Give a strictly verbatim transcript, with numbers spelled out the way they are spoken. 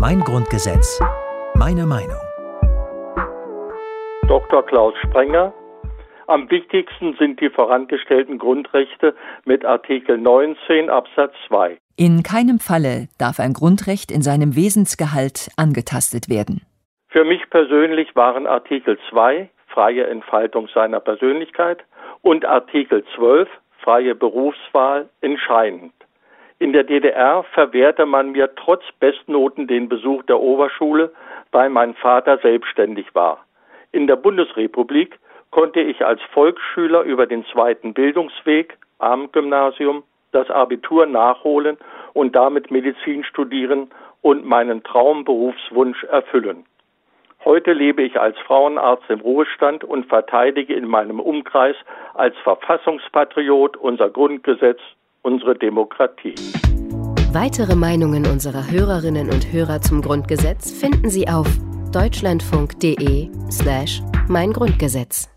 Mein Grundgesetz. Meine Meinung. Doktor Klaus Sprenger. Am wichtigsten sind die vorangestellten Grundrechte mit Artikel neunzehn Absatz zwei. In keinem Falle darf ein Grundrecht in seinem Wesensgehalt angetastet werden. Für mich persönlich waren Artikel zwei, freie Entfaltung seiner Persönlichkeit, und Artikel zwölf, freie Berufswahl, entscheidend. In der D D R verwehrte man mir trotz Bestnoten den Besuch der Oberschule, weil mein Vater selbstständig war. In der Bundesrepublik konnte ich als Volksschüler über den zweiten Bildungsweg, Abendgymnasium, das Abitur nachholen und damit Medizin studieren und meinen Traumberufswunsch erfüllen. Heute lebe ich als Frauenarzt im Ruhestand und verteidige in meinem Umkreis als Verfassungspatriot unser Grundgesetz, unsere Demokratie. Weitere Meinungen unserer Hörerinnen und Hörer zum Grundgesetz finden Sie auf deutschlandfunk punkt de slash mein Grundgesetz.